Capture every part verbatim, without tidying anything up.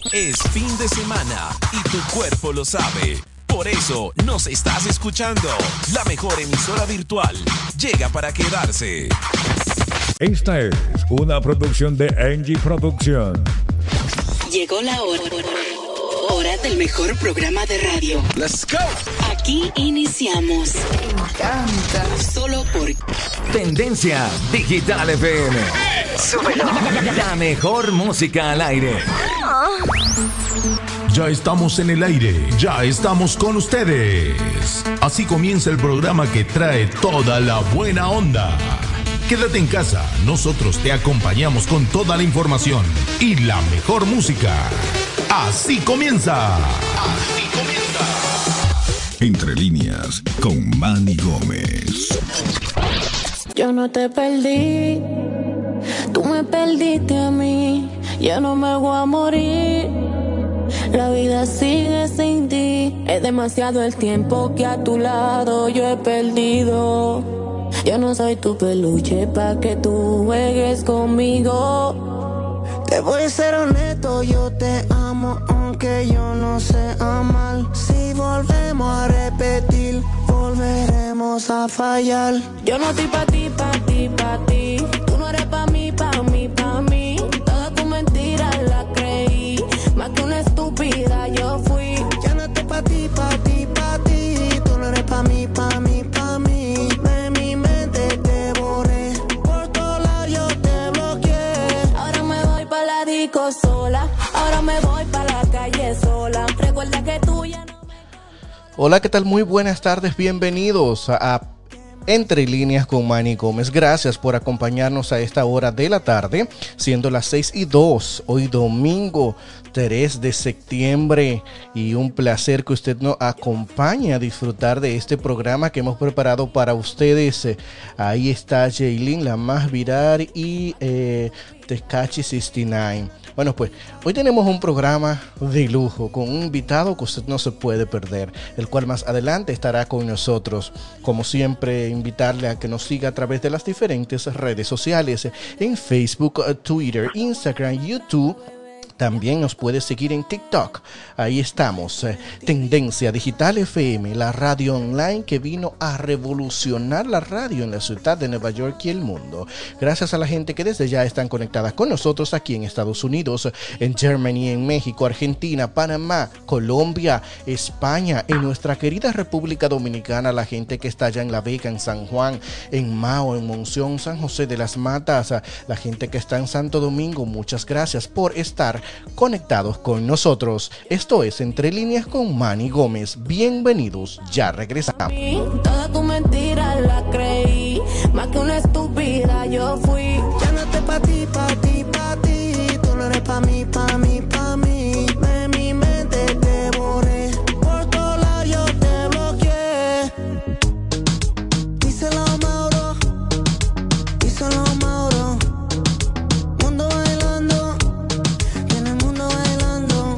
Es fin de semana y tu cuerpo lo sabe. Por eso nos estás escuchando. La mejor emisora virtual llega para quedarse. Esta es una producción de Angie Producción. Llegó la hora, hora del mejor programa de radio. Let's go. Aquí iniciamos. Me encanta. Solo por Tendencia Digital F M. Súbelo. La mejor música al aire. Ya estamos en el aire, ya estamos con ustedes. Así comienza el programa que trae toda la buena onda. Quédate en casa, nosotros te acompañamos con toda la información y la mejor música. Así comienza. Así comienza. Entre líneas con Manny Gómez. Yo no te perdí, tú me perdiste a mí. Ya no me voy a morir. La vida sigue sin ti. Es demasiado el tiempo que a tu lado yo he perdido. Yo no soy tu peluche pa' que tú juegues conmigo. Te voy a ser honesto, yo te amo aunque yo no sé amar. Si volvemos a repetir, volveremos a fallar. Yo no estoy pa' ti, pa' ti, pa' ti. Tú no eres pa' mí, pa' mí, pa' mí. Toda tu mentira la creí. Más que una estúpida yo fui. Ya no estoy pa' ti, pa' ti, pa' ti. Tú no eres pa' mí, pa' mí, pa' mí. De mi mente te borré. Por todos lados yo te bloqueé. Ahora me voy pa' la disco sola. Ahora me voy pa' la calle sola. Recuerda que tú ya no me... Hola, ¿qué tal? Muy buenas tardes. Bienvenidos a, a Entre Líneas con Manny Gómez. Gracias por acompañarnos a esta hora de la tarde, siendo las seis y dos, hoy domingo tres de septiembre, y un placer que usted nos acompañe a disfrutar de este programa que hemos preparado para ustedes. Ahí está Jaylin, la más viral, y eh, Tecachi sesenta y nueve. Bueno, pues hoy tenemos un programa de lujo con un invitado que usted no se puede perder, el cual más adelante estará con nosotros. Como siempre, invitarle a que nos siga a través de las diferentes redes sociales en Facebook, Twitter, Instagram, YouTube. También nos puede seguir en TikTok. Ahí estamos. Eh, Tendencia Digital F M, la radio online que vino a revolucionar la radio en la ciudad de Nueva York y el mundo. Gracias a la gente que desde ya están conectadas con nosotros aquí en Estados Unidos, en Germany, en México, Argentina, Panamá, Colombia, España, en nuestra querida República Dominicana, la gente que está allá en La Vega, en San Juan, en Mao, en Monción, San José de las Matas, la gente que está en Santo Domingo. Muchas gracias por estar conectados con nosotros. Esto es Entre Líneas con Manny Gómez. Bienvenidos, ya regresamos. Toda tu mentira la creí. Más que una estúpida yo fui. Ya no estoy pa' ti, pa' ti, pa' ti. Tú no eres pa' mí, pa' mí, pa' mí. De mi mente te borré. Por todos lados yo te bloqueé. Díselo Mauro, díselo Mauro. Mundo bailando, tiene el mundo bailando.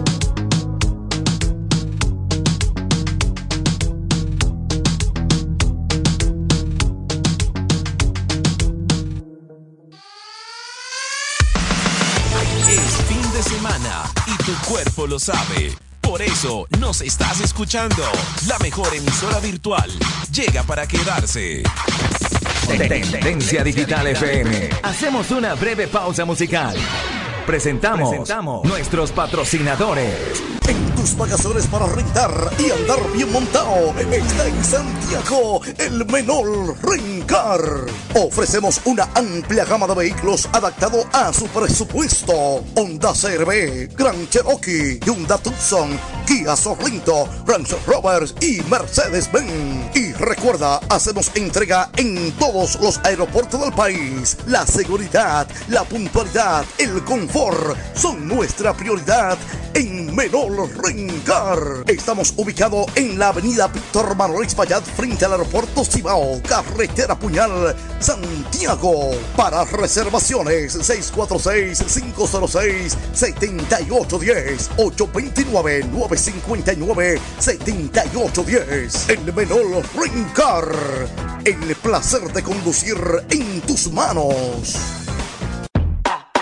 Es fin de semana y tu cuerpo lo sabe. Por eso nos estás escuchando. La mejor emisora virtual llega para quedarse. Tendencia Digital F M. Hacemos una breve pausa musical. Presentamos, Presentamos nuestros patrocinadores. En tus vacaciones para rentar y andar bien montado, está en Santiago el Menor Rencar. Ofrecemos una amplia gama de vehículos adaptado a su presupuesto. Honda C R V, Grand Cherokee, Hyundai Tucson, Kia Sorrento, Range Rover y Mercedes-Benz. Y recuerda, hacemos entrega en todos los aeropuertos del país. La seguridad, la puntualidad, el confort son nuestra prioridad en Menor Rencar. Estamos ubicados en la avenida Víctor Manuel Espaillat, frente al aeropuerto Cibao, carretera Puñal, Santiago. Para reservaciones, seis cuatro seis, cinco cero seis, siete ocho uno cero, ocho dos nueve, nueve cinco nueve, siete ocho uno cero. El Menor Rencar, el placer de conducir en tus manos.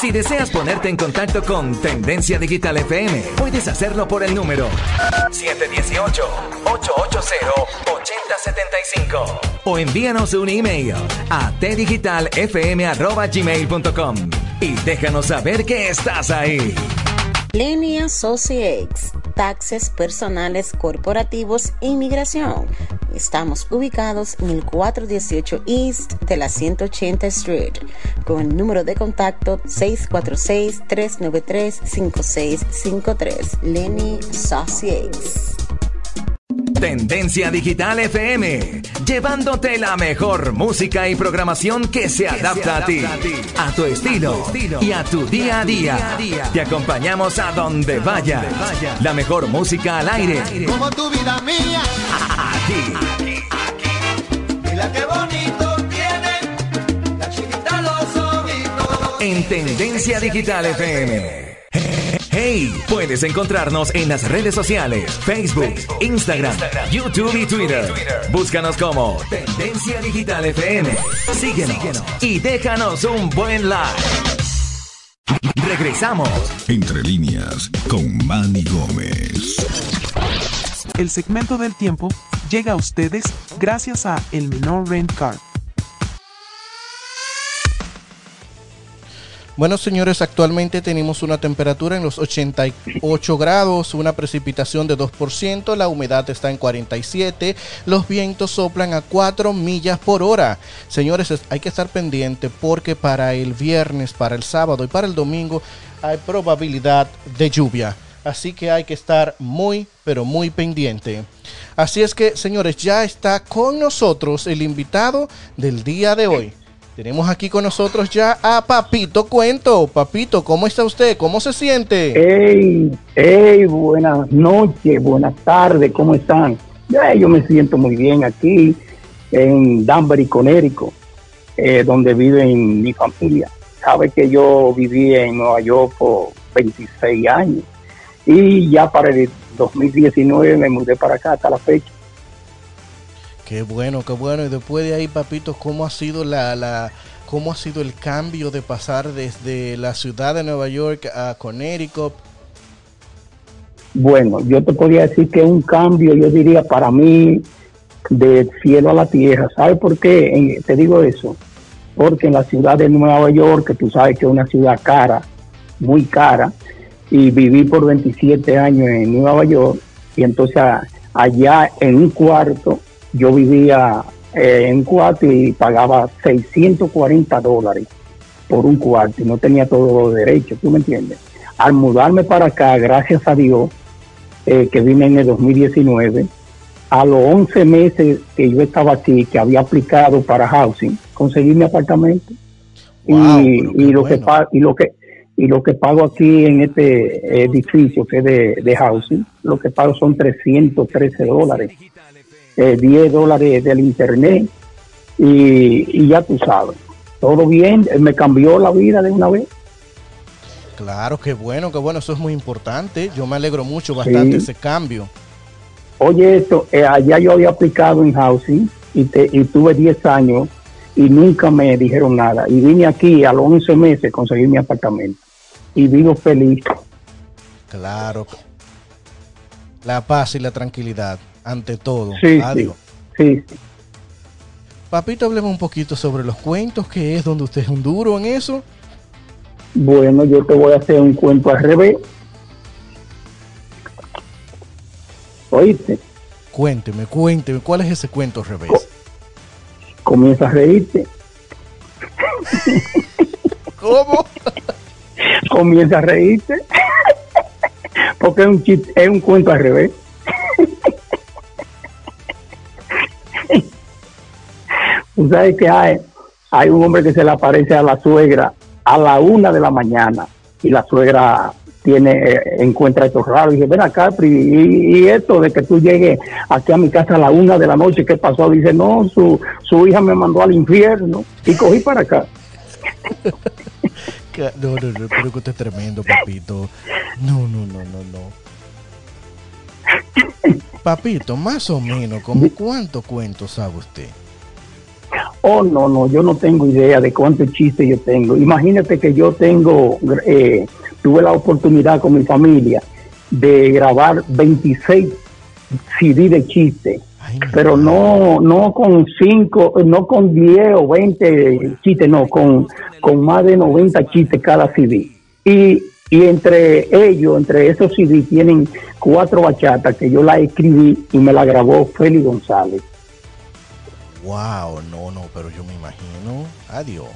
Si deseas ponerte en contacto con Tendencia Digital F M, puedes hacerlo por el número siete uno ocho, ocho ocho cero, ocho cero siete cinco o envíanos un email a t digital f m arroba gmail punto com y déjanos saber que estás ahí. Lenny Associates, taxes personales, corporativos e inmigración. Estamos ubicados en el cuatrocientos dieciocho East de la ciento ochenta Street, con el número de contacto seis cuatro seis, tres nueve tres, cinco seis cinco tres. Lenny Associates. Tendencia Digital F M, llevándote la mejor música y programación que se adapta a ti, a tu estilo y a tu día a día. Te acompañamos a donde vayas. La mejor música al aire. Como tu vida mía. Aquí. Mira qué bonito tiene la chiquita los ojitos. En Tendencia Digital F M. Hey, puedes encontrarnos en las redes sociales, Facebook, Instagram, YouTube y Twitter. Búscanos como Tendencia Digital F M. Síguenos y déjanos un buen like. Regresamos. Entre líneas con Manny Gómez. El segmento del tiempo llega a ustedes gracias a El Menor Rent Car. Bueno, señores, actualmente tenemos una temperatura en los ochenta y ocho grados, una precipitación de dos por ciento, la humedad está en cuarenta y siete, los vientos soplan a cuatro millas por hora. Señores, hay que estar pendiente porque para el viernes, para el sábado y para el domingo hay probabilidad de lluvia. Así que hay que estar muy, pero muy pendiente. Así es que, señores, ya está con nosotros el invitado del día de hoy. Tenemos aquí con nosotros ya a Papito Cuento. Papito, ¿cómo está usted? ¿Cómo se siente? Hey, hey, buenas noches, buenas tardes, ¿cómo están? Ya, yo me siento muy bien aquí en Danbury, Connecticut, eh, donde vive mi familia. Sabe que yo viví en Nueva York por veintiséis años y ya para el dos mil diecinueve me mudé para acá hasta la fecha. Qué bueno, qué bueno. Y después de ahí, Papito, ¿cómo ha sido la, la, cómo ha sido el cambio de pasar desde la ciudad de Nueva York a Connecticut? Bueno, yo te podría decir que es un cambio, yo diría para mí, del cielo a la tierra. ¿Sabes por qué te digo eso? Porque en la ciudad de Nueva York, que tú sabes que es una ciudad cara, muy cara, y viví por veintisiete años en Nueva York, y entonces allá en un cuarto, yo vivía eh, en un cuarto y pagaba seiscientos cuarenta dólares por un cuarto y no tenía todos los derechos, ¿tú me entiendes? Al mudarme para acá, gracias a Dios, eh, que vine en el dos mil diecinueve, a los once meses que yo estaba aquí, que había aplicado para housing, conseguí mi apartamento. Wow, y, y, lo bueno. que pa- y lo que y lo que pago aquí en este edificio que es de, de housing, lo que pago son trescientos trece dólares. Eh, diez dólares del internet y, y ya tú sabes, todo bien, me cambió la vida de una vez. Claro, qué bueno, qué bueno, eso es muy importante, yo me alegro mucho bastante sí. ese cambio. Oye, esto, eh, allá yo había aplicado en housing y, te, y tuve diez años y nunca me dijeron nada y vine aquí a los once meses a conseguir mi apartamento y vivo feliz. Claro, la paz y la tranquilidad ante todo. Sí, Adiós. Sí, sí. Papito, hablemos un poquito sobre los cuentos, que es donde usted es un duro en eso. Bueno, yo te voy a hacer un cuento al revés. ¿Oíste? Cuénteme, cuénteme, ¿cuál es ese cuento al revés? Comienza a reírte. ¿Cómo? Comienza a reírte. Porque es un chiste, es un cuento al revés. Tú sabes que hay, hay un hombre que se le aparece a la suegra a la una de la mañana y la suegra tiene eh, encuentra esto raro y dice, ven acá, y, y esto de que tú llegues aquí a mi casa a la una de la noche, ¿qué pasó? Dice, no, su, su hija me mandó al infierno y cogí para acá. No, no, no, pero que usted es tremendo, Papito. No, no, no, no, no. Papito, más o menos, ¿como cuántos cuentos sabe usted? Oh, no, no, yo no tengo idea de cuántos chistes yo tengo. Imagínate que yo tengo, eh, tuve la oportunidad con mi familia de grabar veintiséis C D de chistes, Ay, pero no no con cinco, no con diez o veinte chistes, no, con, con más de noventa chistes cada C D. Y, y entre ellos, entre esos C D, tienen cuatro bachatas que yo la escribí y me la grabó Félix González. Wow, no, no, pero yo me imagino, adiós.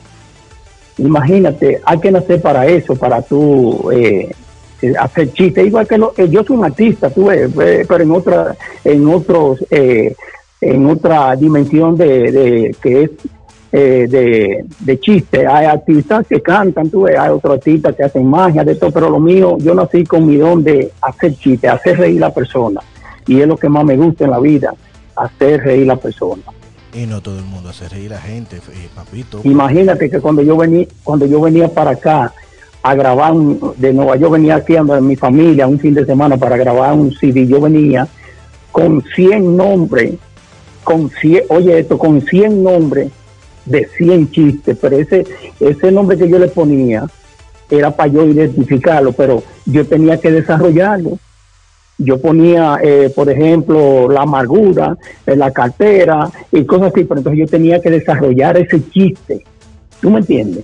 Imagínate, hay que nacer para eso, para tú eh, hacer chistes. Igual que lo, eh, yo soy un artista, tú ves, eh, pero en otra, en otros, eh, en otra dimensión de, de que es eh, de, de chiste. Hay artistas que cantan, tú ves, hay otros artistas que hacen magia, de todo, pero lo mío, yo nací con mi don de hacer chistes, hacer reír a la persona, y es lo que más me gusta en la vida, hacer reír a la persona. Y no todo el mundo hace reír a la gente, eh, papito. Imagínate que cuando yo venía, cuando yo venía para acá a grabar un, de Nueva York, venía aquí a mi familia un fin de semana para grabar un C D, yo venía con cien nombres, con cien, oye esto, con cien nombres de cien chistes, pero ese, ese nombre que yo le ponía era para yo identificarlo, pero yo tenía que desarrollarlo. Yo ponía, eh, por ejemplo, la amargura, eh, la cartera y cosas así, pero entonces yo tenía que desarrollar ese chiste. ¿Tú me entiendes?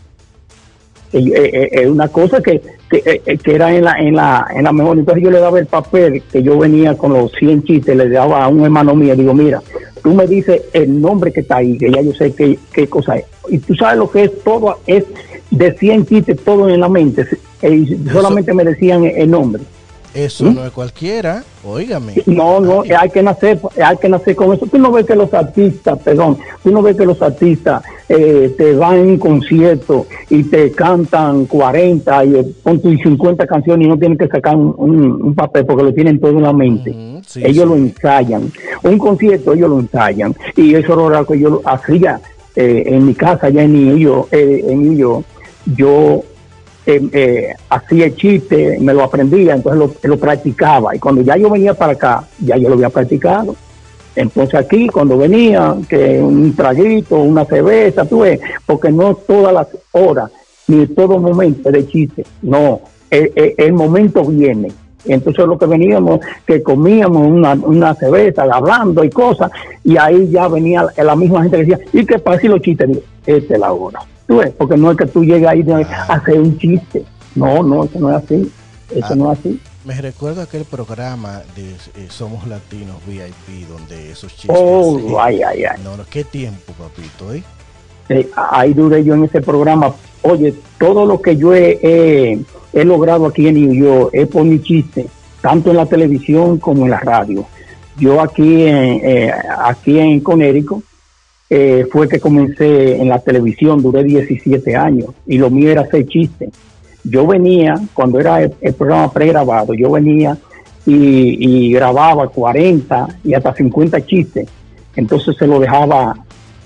Es eh, eh, eh, una cosa que, que, eh, que era en la, en, la, en la mejor. Entonces yo le daba el papel que yo venía con los cien chistes, le daba a un hermano mío, digo, mira, tú me dices el nombre que está ahí, que ya yo sé qué, qué cosa es. Y tú sabes lo que es todo, es de cien chistes, todo en la mente. Eh, solamente me decían el, el nombre. Eso ¿Mm? No es cualquiera, óigame. No, no, Ay. hay que nacer, hay que nacer con eso. Tú no ves que los artistas, perdón, tú no ves que los artistas eh, te van en un concierto y te cantan cuarenta y con tus cincuenta canciones y no tienen que sacar un, un, un papel porque lo tienen todo en la mente. Mm, sí, ellos sí. lo ensayan. Un concierto ellos lo ensayan. Y eso era lo que yo hacía eh, en mi casa allá en New York, eh, en New York. Yo Eh, eh, hacía el chiste, me lo aprendía, entonces lo, lo practicaba, y cuando ya yo venía para acá, ya yo lo había practicado. Entonces aquí, cuando venía, que un traguito, una cerveza, tú ves, porque no todas las horas, ni todo momento de chiste, no, el, el, el momento viene. Entonces lo que veníamos, que comíamos una, una cerveza, hablando y cosas, y ahí ya venía la misma gente que decía, ¿y qué pasa si los chistes? Digo, esta es la hora. ¿Tú ves? Porque no es que tú llegues ahí a hacer un chiste. No, no, eso no es así. Eso ah, no es así. Me recuerdo aquel programa de eh, Somos Latinos V I P, donde esos chistes... Oh, eh, ay, ay, ay. No, no, ¿qué tiempo, papito? ¿eh? Eh, ahí duré yo en ese programa. Oye, todo lo que yo he, he, he logrado aquí en New York es por mi chiste, tanto en la televisión como en la radio. Yo aquí en, eh, aquí en Connecticut, Eh, fue que comencé en la televisión, duré diecisiete años y lo mío era hacer chistes. Yo venía, cuando era el, el programa pregrabado, yo venía y, y grababa cuarenta y hasta cincuenta chistes, entonces se lo dejaba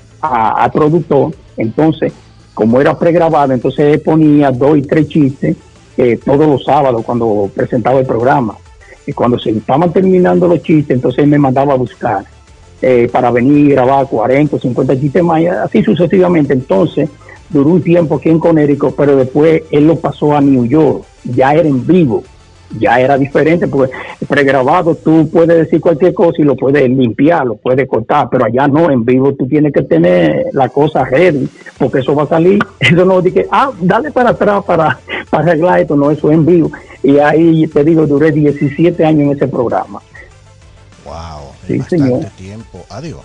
al productor. Entonces, como era pregrabado, entonces él ponía dos y tres chistes eh, todos los sábados cuando presentaba el programa, y cuando se estaban terminando los chistes, entonces él me mandaba a buscar Eh, para venir y grabar cuarenta, cincuenta chistes más, así sucesivamente. Entonces duró un tiempo aquí en Connecticut, pero después él lo pasó a New York, ya era en vivo, ya era diferente, porque pregrabado tú puedes decir cualquier cosa y lo puedes limpiar, lo puedes cortar, pero allá no, en vivo tú tienes que tener la cosa ready, porque eso va a salir, eso no dice, ah, dale para atrás para, para arreglar esto, no, eso es en vivo. Y ahí te digo, duré diecisiete años en ese programa. Wow, sí, bastante señor. tiempo. Adiós.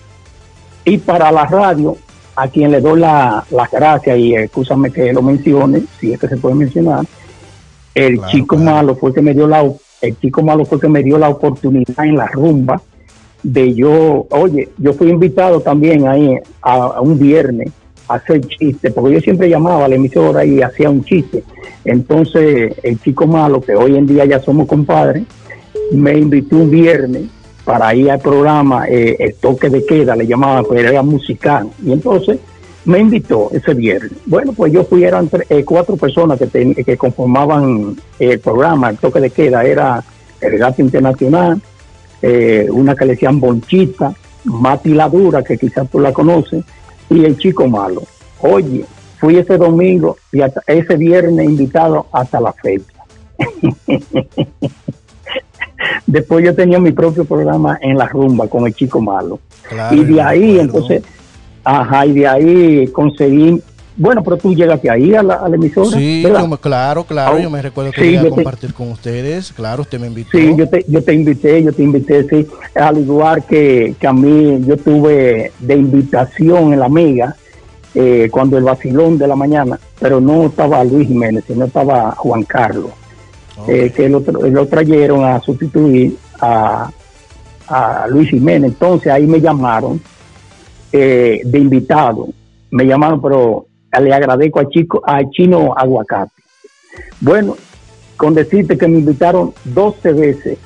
Y para la radio, a quien le doy las la gracias, y escúchame que lo mencione, si es que se puede mencionar, el claro, chico claro. malo fue que me dio la el chico malo fue que me dio la oportunidad en la rumba de yo, oye, yo fui invitado también ahí a, a un viernes a hacer chiste, porque yo siempre llamaba a la emisora y hacía un chiste. Entonces el chico malo, que hoy en día ya somos compadres, me invitó un viernes para ir al programa, eh, el toque de queda, le llamaban, pero era musical, y entonces me invitó ese viernes. Bueno, pues yo fui, eran tre, eh, cuatro personas que, ten, que conformaban el programa, el toque de queda, era el Gato Internacional, eh, una que le decían Bonchita, Mati La Dura, que quizás tú la conoces, y el Chico Malo. Oye, fui ese domingo y hasta ese viernes invitado hasta la fecha. Después yo tenía mi propio programa en la rumba con el Chico Malo. Claro, y de ahí, entonces, ajá, y de ahí conseguí. Bueno, pero tú llegaste ahí a la, a la emisora. Sí, yo me, claro, claro, oh, yo me recuerdo que sí, iba a compartir te, con ustedes. Claro, usted me invitó. Sí, yo te, yo te invité, yo te invité, sí. Al igual que, que a mí, yo tuve de invitación en la Mega, eh, cuando el vacilón de la mañana, pero no estaba Luis Jiménez, sino estaba Juan Carlos, okay. eh, que lo, lo trajeron a sustituir a, a Luis Jiménez. Entonces ahí me llamaron eh, de invitado. Me llamaron, pero le agradezco a Chico, a Chino Aguacate. Bueno, con decirte que me invitaron doce veces,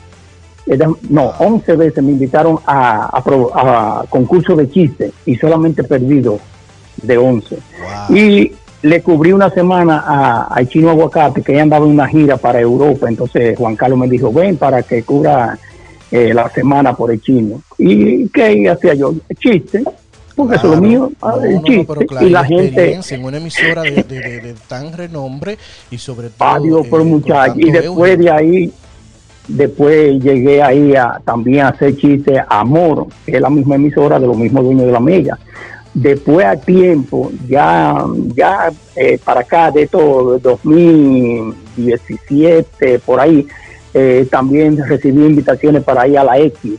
no, once veces me invitaron a, a, a concurso de chistes y solamente perdí dos de once. Wow. Y le cubrí una semana a, a Chino Aguacate, que ella andaba en una gira para Europa. Entonces Juan Carlos me dijo, ven para que cubra eh, la semana por el Chino. ¿Y qué hacía yo? Chiste. Porque claro, eso es lo mío, no, el chiste, no, pero claro, y la gente en una emisora de, de, de, de tan renombre y sobre todo adiós, por eh, muchachos. Y después euro. de ahí después llegué ahí a también a hacer chistes a Moro, que es la misma emisora de los mismos dueños de la Mega. Después a tiempo ya ya eh, para acá de todo dos mil diecisiete por ahí eh, también recibí invitaciones para ir a la X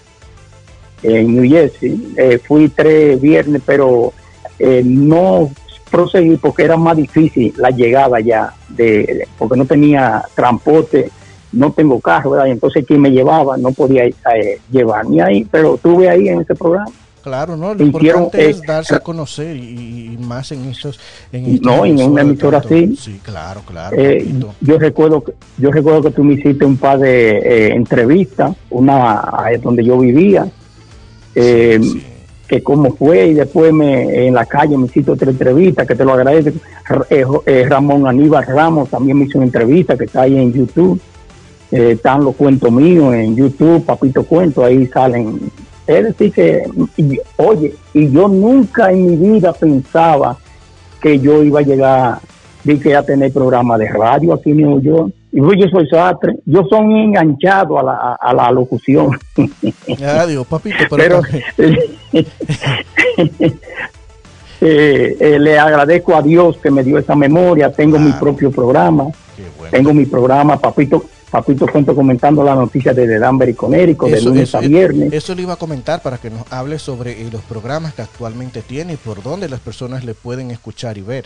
en New Jersey. Eh, fui tres viernes, pero eh, no proseguí porque era más difícil la llegada ya, de porque no tenía transporte, no tengo carro, ¿verdad? Y entonces quien me llevaba no podía eh, llevarme ahí, pero estuve ahí en ese programa. Claro, no, lo Hicieron, importante eh, es darse a conocer y, y más en estos en no, en una emisora así. Sí, claro, claro. Eh, yo recuerdo que yo recuerdo que tú me hiciste un par de eh, entrevistas, una donde yo vivía. Eh, sí, sí. Que cómo fue, y después me en la calle me hiciste otra entrevista que te lo agradezco. eh, eh, Ramón Aníbal Ramos también me hizo una entrevista que está ahí en YouTube. Eh, están los cuentos míos en YouTube, Papito Cuento, ahí salen. Es decir que y, oye, y yo nunca en mi vida pensaba que yo iba a llegar, vi que a tener programa de radio aquí en Nueva York. Y pues yo soy sastre, yo soy enganchado a la, a, a la locución. Adiós, papito, pero, pero eh, eh, eh, le agradezco a Dios que me dio esa memoria. Tengo claro. mi propio programa, bueno. tengo mi programa, Papito Papito Cuento, comentando las noticias de Danbury, Connecticut, de lunes eso, a viernes. Eso le iba a comentar para que nos hable sobre eh, los programas que actualmente tiene y por dónde las personas le pueden escuchar y ver.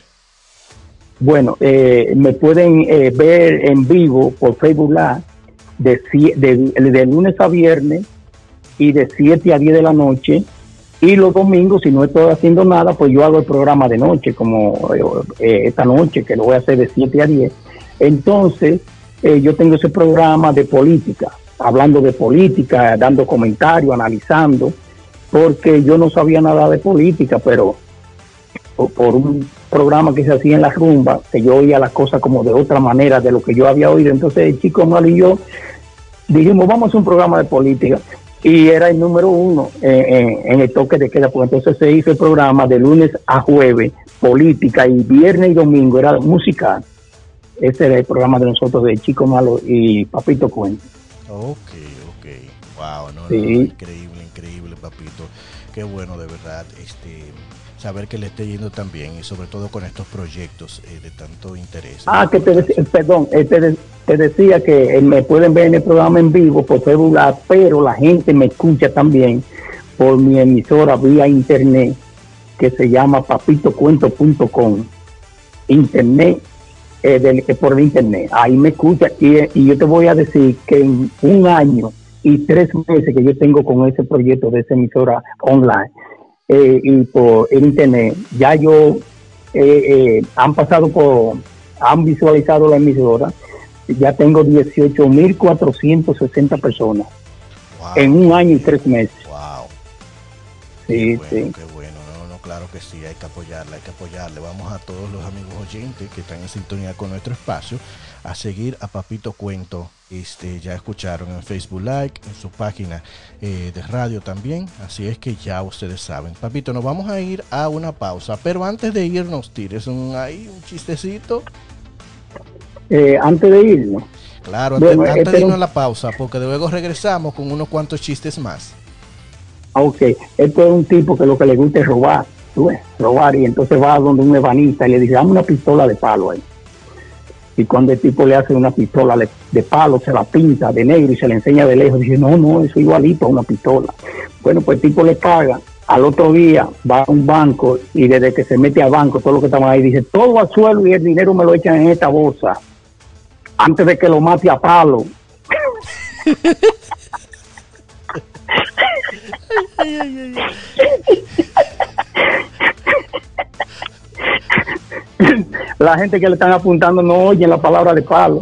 Bueno, eh, me pueden eh, ver en vivo por Facebook Live de, de, de, de lunes a viernes y de siete a diez de la noche. Y los domingos, si no estoy haciendo nada, pues yo hago el programa de noche, como eh, esta noche, que lo voy a hacer de siete a diez. Entonces, eh, yo tengo ese programa de política, hablando de política, dando comentarios, analizando, porque yo no sabía nada de política, pero por, por un programa que se hacía en la rumba, que yo oía las cosas como de otra manera de lo que yo había oído. Entonces el Chico Malo y yo dijimos, vamos a hacer un programa de política, y era el número uno eh, en, en el toque de queda, pues entonces se hizo el programa de lunes a jueves, política, y viernes y domingo era musical. Ese era el programa de nosotros, de Chico Malo y Papito Cuento. Ok, ok, wow, no, sí. no, increíble, increíble, Papito, qué bueno de verdad, este saber que le esté yendo tan bien y sobre todo con estos proyectos eh, de tanto interés. Ah, que te decía, perdón, eh, te, de, te decía que eh, me pueden ver en el programa en vivo por Facebook, pero la gente me escucha también por mi emisora vía internet, que se llama papito cuento punto com, internet, eh, del, eh, por el internet. Ahí me escucha y, y yo te voy a decir que en un año y tres meses que yo tengo con ese proyecto de esa emisora online, Eh, y por el internet, ya yo eh, eh, han pasado por, han visualizado la emisora, ya tengo dieciocho mil cuatrocientas sesenta personas. Wow. En un año y tres meses. Wow. Sí, qué bueno, sí. Qué bueno, no, no, claro. claro que sí, hay que apoyarle, hay que apoyarle. Vamos a todos los amigos oyentes que están en sintonía con nuestro espacio a seguir a Papito Cuento. Este, ya escucharon en Facebook Live, en su página eh, de radio también, así es que ya ustedes saben. Papito, nos vamos a ir a una pausa, pero antes de irnos, tires un, ahí un chistecito. Eh, antes de irnos. Claro, antes, bueno, antes este de irnos un... a la pausa, porque luego regresamos con unos cuantos chistes más. Ok, esto es un tipo que lo que le gusta es robar, ¿tú ves? Robar, y entonces va donde un ebanista y le dice, dame una pistola de palo ahí. Y cuando el tipo le hace una pistola de, de palo, se la pinta de negro y se le enseña de lejos, dice, no, no, eso es igualito a una pistola. Bueno, pues el tipo le paga, al otro día va a un banco y desde que se mete al banco, todo lo que estaban ahí, dice, todo al suelo y el dinero me lo echan en esta bolsa, antes de que lo mate a palo. Ay, ay, ay, ay. La gente que le están apuntando no oyen la palabra de palo.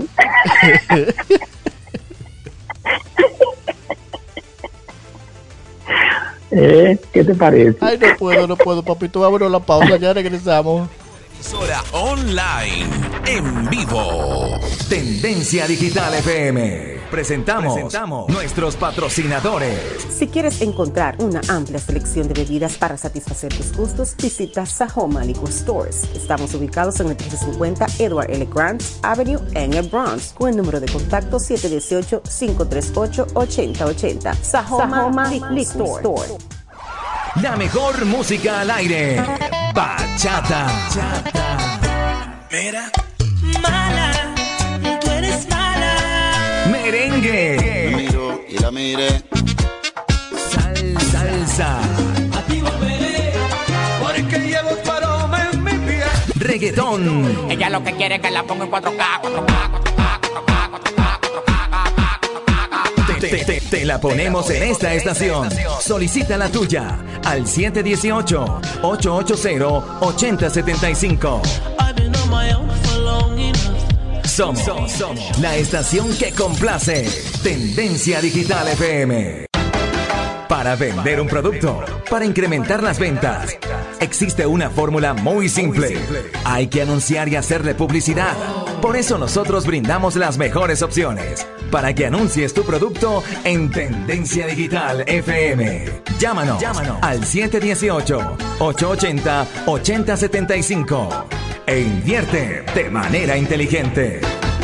¿Eh? ¿Qué te parece? Ay, no puedo, no puedo, papito. Vámonos a la pausa, ya regresamos. Emisora online, en vivo. Tendencia Digital F M. Presentamos, Presentamos nuestros patrocinadores. Si quieres encontrar una amplia selección de bebidas para satisfacer tus gustos, visita Sahoma Liquor Stores. Estamos ubicados en el trece cincuenta Edward L. Grant Avenue en el Bronx, con el número de contacto siete uno ocho, cinco tres ocho, ocho cero ocho cero. Sahoma, Sahoma Liquor Store. La mejor música al aire. Bachata. Mira, mala, tú eres mala. Merengue. La miro y la mire. Sal, salsa. A ti volveré, porque llevo paroma en mi pie. Reggaetón. Ella lo que quiere es que la ponga en cuatro K, cuatro K, cuatro K, cuatro K, cuatro K, cuatro K. Te, te, te, te la ponemos en esta estación. Solicita la tuya al siete uno ocho, ocho ocho cero, ocho cero siete cinco. Somos, somos la estación que complace. Tendencia Digital F M. Para vender un producto, para incrementar las ventas, existe una fórmula muy simple. Hay que anunciar y hacerle publicidad. Por eso nosotros brindamos las mejores opciones para que anuncies tu producto en Tendencia Digital F M. Llámanos, Llámanos al siete uno ocho, ocho ocho cero, ocho cero siete cinco e invierte de manera inteligente.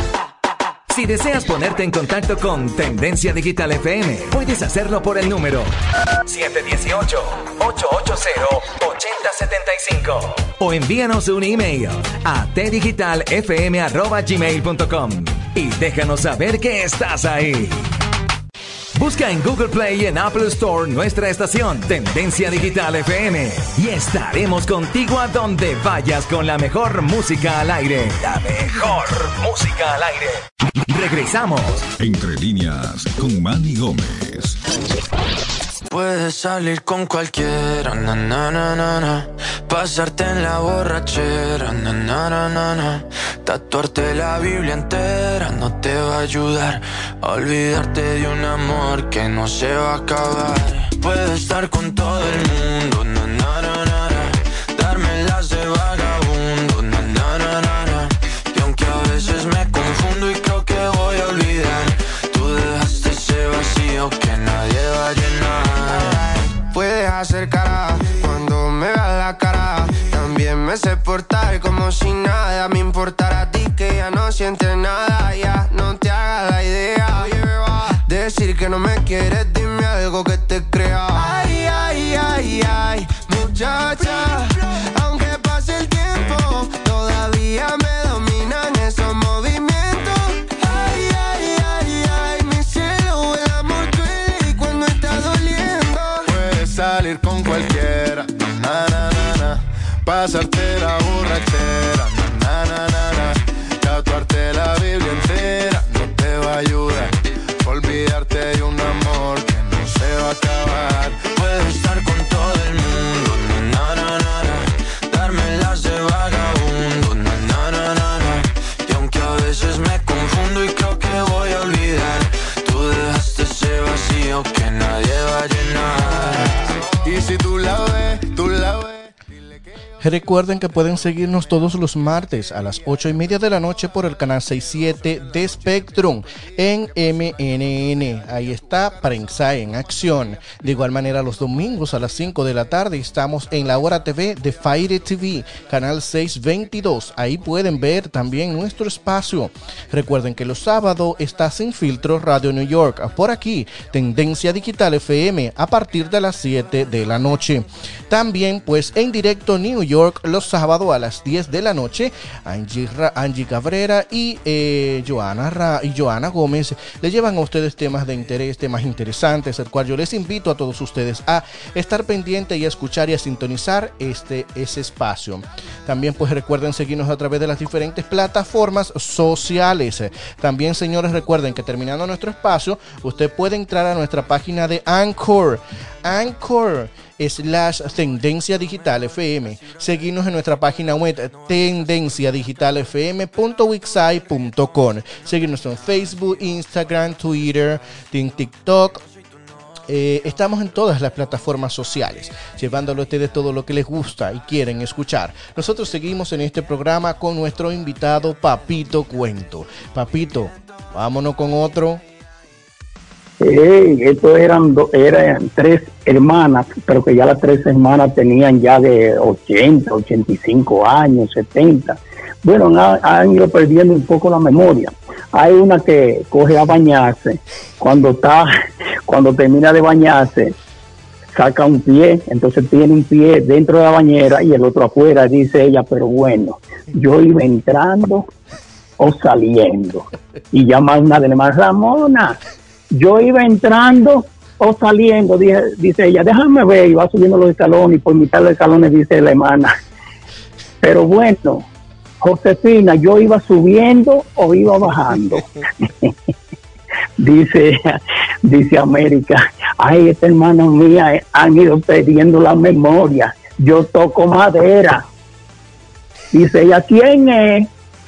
Si deseas ponerte en contacto con Tendencia Digital F M, puedes hacerlo por el número siete uno ocho, ocho ocho cero, ocho cero siete cinco o envíanos un email a t digital f m arroba gmail punto com y déjanos saber que estás ahí. Busca en Google Play y en Apple Store nuestra estación Tendencia Digital F M y estaremos contigo a donde vayas con la mejor música al aire. La mejor música al aire. Regresamos. Entre líneas con Manny Gómez. Puedes salir con cualquiera, na, na, na, na, na. Pasarte en la borrachera, na, na, na, na, na. Tatuarte la Biblia entera no te va a ayudar a olvidarte de un amor que no se va a acabar. Puedes estar con todo el mundo, na, na, na, na, na. Darme las de vagabundo, na, na, na, na, na. Y aunque a veces me confundo y creo que voy a olvidar, tú dejaste ese vacío que nadie va a llenar. Puedes hacer cara cuando me veas la cara. También me sé portar como si nada me importara a ti, que ya no sientes nada. Ya no te hagas la idea. Decir que no me quieres, dime algo que te crea. Ay, ay, ay, ay, muchacha. Aunque pase el tiempo, todavía me dominan esos movimientos. Ay, ay, ay, ay, mi cielo, el amor duele y cuando está doliendo. Puedes salir con cualquiera, na, na, na, na. Pasarte la borrachera, na, na, na, na. Tatuarte la Biblia entera no te va a ayudar. Olvidarte de un amor que no se va a acabar. Puedes estar con todo el mundo, na, na, na, na. Darme las de vagabundo, na, na, na, na, na. Y aunque a veces me confundo y creo que voy a olvidar, tú dejaste ese vacío que nadie va a llenar. Y si tú la ves, tú la ves. Recuerden que pueden seguirnos todos los martes a las ocho y media de la noche por el canal sesenta y siete de Spectrum en M N N. Ahí está Prensa en Acción. De igual manera, los domingos a las cinco de la tarde estamos en la Hora T V de Fire T V, canal seiscientos veintidós. Ahí pueden ver también nuestro espacio. Recuerden que los sábados está Sin Filtro Radio New York. Por aquí, Tendencia Digital F M a partir de las siete de la noche. También, pues, en directo New York los sábados a las diez de la noche, Angie, Ra, Angie Cabrera y, eh, Joana Ra, y Joana Gómez le llevan a ustedes temas de interés, temas interesantes, el cual yo les invito a todos ustedes a estar pendientes y a escuchar y a sintonizar este ese espacio. También, pues, recuerden seguirnos a través de las diferentes plataformas sociales. También, señores, recuerden que terminando nuestro espacio, usted puede entrar a nuestra página de Anchor, Anchor slash Tendencia Digital F M. Seguirnos en nuestra página web tendencia digital f m punto wixsite punto com. Seguirnos en Facebook, Instagram, Twitter, TikTok. Eh, estamos en todas las plataformas sociales, llevándole a ustedes todo lo que les gusta y quieren escuchar. Nosotros seguimos en este programa con nuestro invitado Papito Cuento. Papito, vámonos con otro. Hey, estos eran, do, eran tres hermanas, pero que ya las tres hermanas tenían ya de ochenta, ochenta y cinco años, setenta. Bueno, han, han ido perdiendo un poco la memoria. Hay una que coge a bañarse, cuando está, cuando termina de bañarse, saca un pie, entonces tiene un pie dentro de la bañera y el otro afuera, dice ella, pero bueno, yo iba entrando o saliendo. Y llama a una de las hermanas, Ramona, yo iba entrando o saliendo, dice, dice ella, déjame ver, y va subiendo los escalones, y por mitad de los escalones dice la hermana, pero bueno, Josefina, yo iba subiendo o iba bajando. dice, dice América, ay, esta hermana mía eh, han ido perdiendo la memoria, yo toco madera. Dice ella, ¿quién es?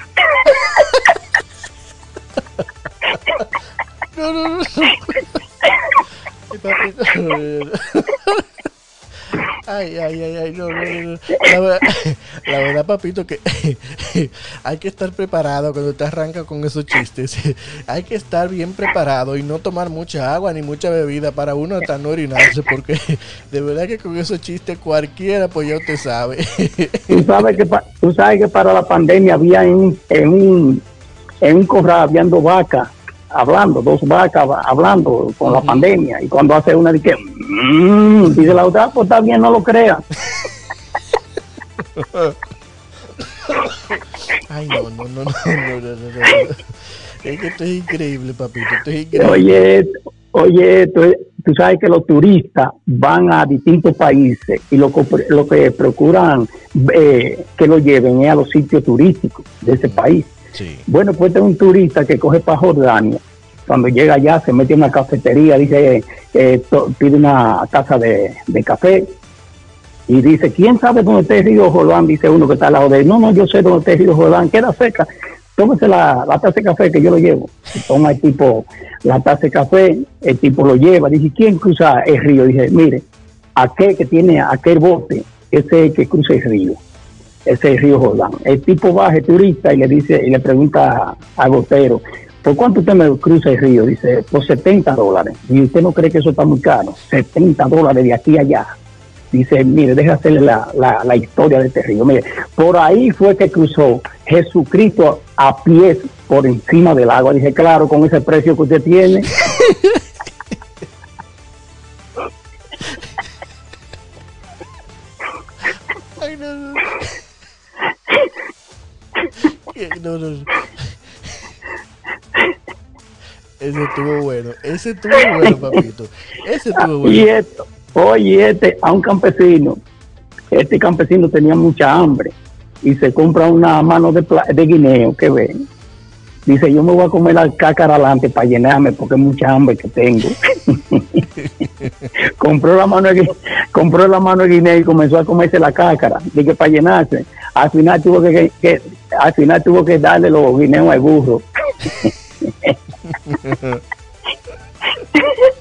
No, no, no. Ay, ay, ay, ay, no, no, no. La verdad, la verdad, papito, que hay que estar preparado cuando te arrancas con esos chistes. Hay que estar bien preparado y no tomar mucha agua ni mucha bebida para uno hasta no orinarse, porque de verdad que con esos chistes cualquiera, pues ya usted sabe. Tú sabes que, tú sabes que para la pandemia había en, en un en un corral habían dos vacas hablando, dos vacas hablando con uh-huh. la pandemia, y cuando hace una dice, mmm, dice la otra, pues está bien, no lo crea. Ay, no, no, no, no, no, no, no, no. Es que esto es increíble, papito, esto es increíble. Oye, oye, tú, tú sabes que los turistas van a distintos países y lo, lo que procuran eh, que lo lleven es a los sitios turísticos de ese país. Sí. Bueno, pues tengo un turista que coge para Jordania. Cuando llega allá se mete en una cafetería, dice, eh, to, pide una taza de, de café y dice, ¿quién sabe dónde está el río Jordán? Dice uno que está al lado de él, no, no, yo sé dónde está el río Jordán, queda cerca, tómese la, la taza de café que yo lo llevo. Y toma el tipo la taza de café, el tipo lo lleva, dice, ¿quién cruza el río? Dice, mire, aquel que tiene aquel bote, ese es el que cruza el río. Ese es el río Jordán. El tipo baja, el turista, y le dice, y le pregunta al botero, ¿por cuánto usted me cruza el río? Dice, por setenta dólares. Y usted no cree que eso está muy caro. setenta dólares de aquí a allá. Dice, mire, deja hacerle la, la, la historia de este río. Mire, por ahí fue que cruzó Jesucristo a pies por encima del agua. Dice, claro, con ese precio que usted tiene. Ay, no, no. No, no, no. Ese estuvo bueno, ese estuvo bueno, papito. Ese estuvo bueno. Y esto, oye, este, a un campesino, este campesino tenía mucha hambre y se compra una mano de, de guineo que ven. Dice, yo me voy a comer la cácara adelante para llenarme porque es mucha hambre que tengo. compró la mano de, compró la mano de guineo y comenzó a comerse la cácara, dije para llenarse. Al final tuvo que, que al final tuvo que darle los guineos al burro.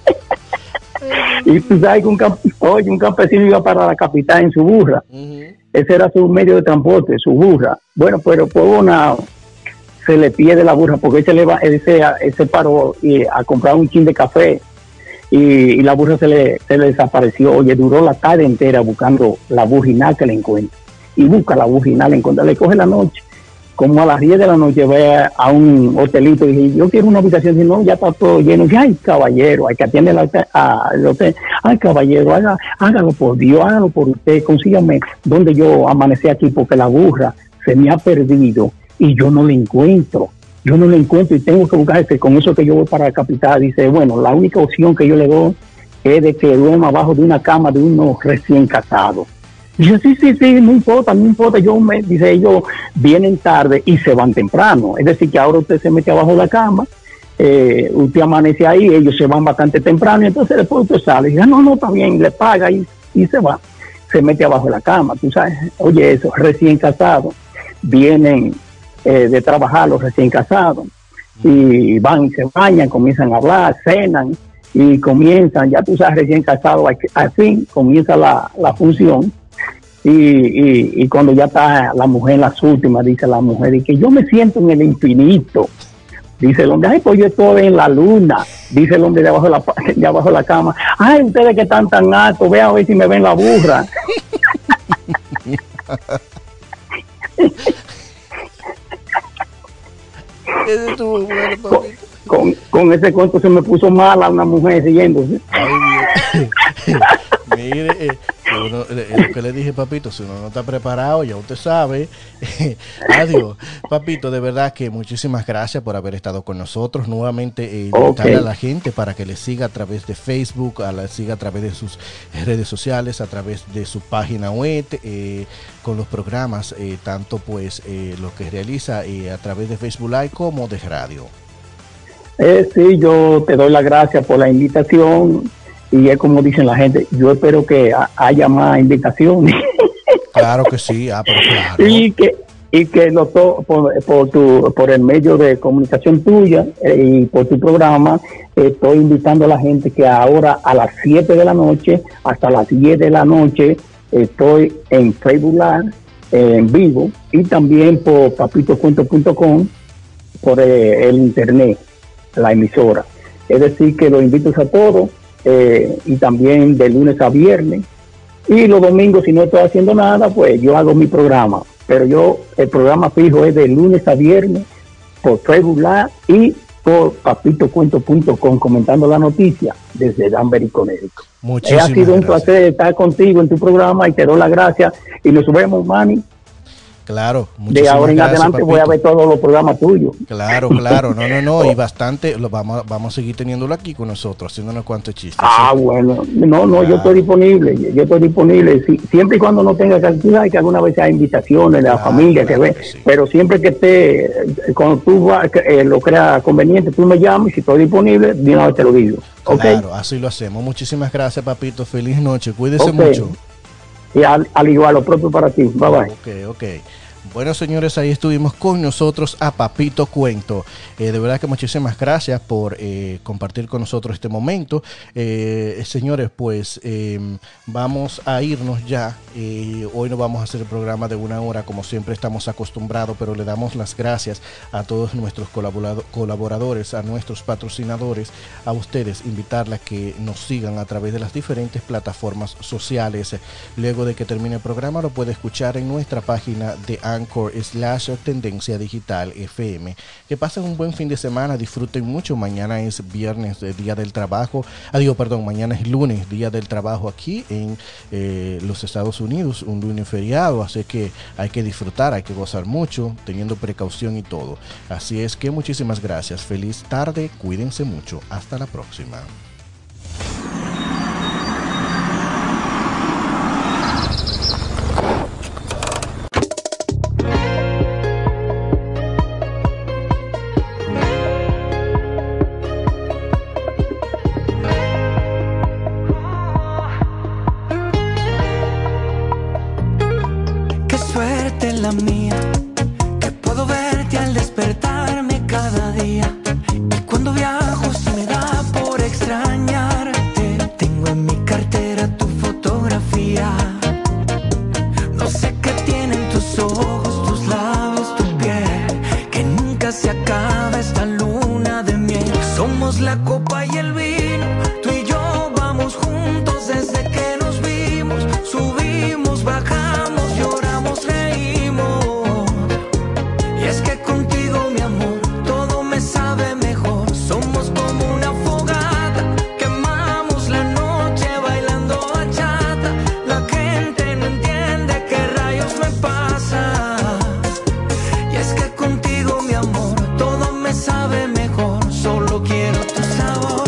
Y tú sabes que un, camp- oye, un campesino iba para la capital en su burra. Uh-huh. ese era su medio de transporte, su burra. Bueno, pero por una se le pierde la burra porque él se, le va, él se, él se paró y, a comprar un chin de café y, y la burra se le, se le desapareció. Oye, duró la tarde entera buscando la burra y nada que le encuentra. Y busca la burra y nada le encuentra. Le coge la noche, como a las diez de la noche ve a un hotelito y dice, yo quiero una habitación. Y no, ya está todo lleno. Y dice, ay, caballero, hay que atender al hotel. Ay, caballero, haga, hágalo por Dios, hágalo por usted, consígame donde yo amanecí aquí porque la burra se me ha perdido y yo no la encuentro. Yo no la encuentro y tengo que buscar este, con eso que yo voy para la capital. Dice, bueno, la única opción que yo le doy es de que duerma abajo de una cama de unos recién casados. Dice, sí, sí, sí, no importa, no importa. Yo me, dice, ellos vienen tarde y se van temprano. Es decir, que ahora usted se mete abajo de la cama, eh, usted amanece ahí, ellos se van bastante temprano y entonces después usted sale. Dice, no, no, está bien, le paga y, y se va. Se mete abajo de la cama, tú sabes. Oye, eso, recién casados, vienen eh, de trabajar los recién casados y van y se bañan, comienzan a hablar, cenan y comienzan, ya tú sabes, recién casados, al fin comienza la, la función. Y, y, y cuando ya está la mujer en las últimas, dice la mujer, y que yo me siento en el infinito. Dice el hombre, ay, pues yo estoy en la luna. Dice el hombre de abajo de la, de abajo de la cama, ay, ustedes que están tan altos, vean a ver si me ven la burra. con, con, con ese cuento se me puso mala una mujer siguiéndose. Ay, mire, eh, uno, eh, lo que le dije, papito, si uno no está preparado, ya usted sabe. Adiós, papito, de verdad que muchísimas gracias por haber estado con nosotros. Nuevamente, eh, invitarle okay. a la gente para que le siga a través de Facebook, a la siga a través de sus redes sociales, a través de su página web, eh, con los programas, eh, tanto pues eh, lo que realiza eh, a través de Facebook Live como de radio. Eh, sí, yo te doy las gracias por la invitación. Y es como dicen la gente, yo espero que haya más invitaciones. Claro que sí, ah, pero claro. Y que, y que lo to, por, por, tu, por el medio de comunicación tuya eh, y por tu programa, eh, estoy invitando a la gente que ahora a las siete de la noche hasta las diez de la noche estoy en Facebook Live, eh, en vivo, y también por papito cuento punto com, por eh, el internet, la emisora. Es decir, que los invito a todos. Eh, y también de lunes a viernes, y los domingos si no estoy haciendo nada, pues yo hago mi programa, pero yo el programa fijo es de lunes a viernes por Facebook Live y por papito cuento punto com, comentando la noticia desde Danbury, Connecticut. Muchísimas ha sido un gracias. placer estar contigo en tu programa y te doy las gracias y nos vemos, Manny. Claro, de ahora en gracias, adelante papito. voy a ver todos los programas tuyos. Claro, claro, no, no, no, y bastante, lo vamos, vamos a seguir teniéndolo aquí con nosotros, haciendo unos cuantos chistes. Ah, ¿sí? Bueno, no, no, claro. Yo estoy disponible, yo estoy disponible, sí, siempre y cuando no tenga cantidad, y que alguna vez hay invitaciones de la claro, familia claro que ve, que sí. Pero siempre que esté, cuando tú va, eh, lo creas conveniente, tú me llamas y si estoy disponible, de una vez te lo digo. Claro, ¿okay? Así lo hacemos. Muchísimas gracias, papito, feliz noche, cuídese okay. mucho. Y al, al igual, lo propio para ti, bye bye. Ok, ok. Bueno, señores, ahí estuvimos con nosotros a Papito Cuento. Eh, de verdad que muchísimas gracias por eh, compartir con nosotros este momento. Eh, señores, pues eh, vamos a irnos ya. Eh, hoy no vamos a hacer el programa de una hora como siempre estamos acostumbrados, pero le damos las gracias a todos nuestros colaboradores, a nuestros patrocinadores, a ustedes, invitarles a que nos sigan a través de las diferentes plataformas sociales. Luego de que termine el programa lo puede escuchar en nuestra página de Anchor slash Tendencia Digital F M. Que pasen un buen fin de semana, disfruten mucho. Mañana es viernes, día del trabajo. Ah, digo, perdón, mañana es lunes, día del trabajo aquí en eh, los Estados Unidos, un lunes feriado, así que hay que disfrutar, hay que gozar mucho, teniendo precaución y todo. Así es que muchísimas gracias, feliz tarde, cuídense mucho, hasta la próxima. La mía, que puedo verte al despertarme cada día, y cuando viajo se me da por extrañarte. Tengo en mi cartera tu fotografía, no sé qué copa y el vino. Tú y yo vamos juntos desde que nos vimos. Subimos, bajamos, lloramos, reímos. Y es que contigo, mi amor, todo me sabe mejor. Somos como una fogata, quemamos la noche bailando bachata. La gente no entiende qué rayos me pasa. Y es que contigo, mi amor, todo me sabe mejor. Solo quiero tu sabor.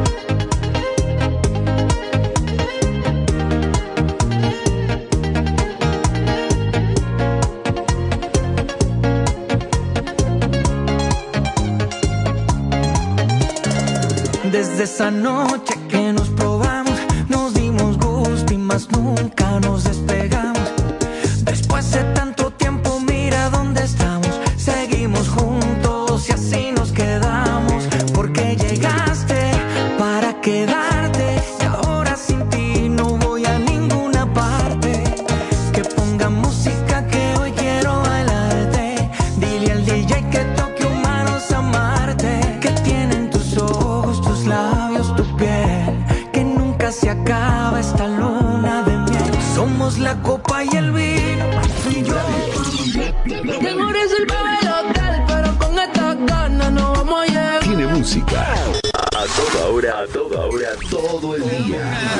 Desde esa noche que nos probamos, nos dimos gusto y más nunca nos despegamos. Después de tanto tiempo, mira dónde estamos. Seguimos juntos y así nos quedamos. Porque llegaste para quedarte y ahora sin ti no voy a ninguna parte. Que ponga música que hoy quiero bailarte. Dile al D J que toque humanos amarte. Que tienen tus ojos, tus labios, tu piel, que nunca se acaba esta luna de miel. Somos la copa y el vino, tú y yo. Tengo reservado el hotel, pero con estas ganas no vamos a llegar. Tiene música a toda hora, a toda hora, todo el día.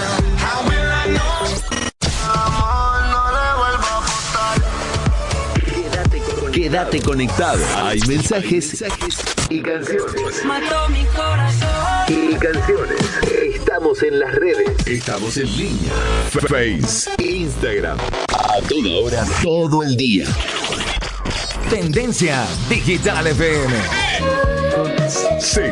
Quédate, con- quédate conectado. Hay mensajes y canciones. Mató mi corazón. Y canciones. Estamos en las redes. Estamos en línea. Face, Instagram. A toda hora, todo el día. Tendencia Digital F M. Sí.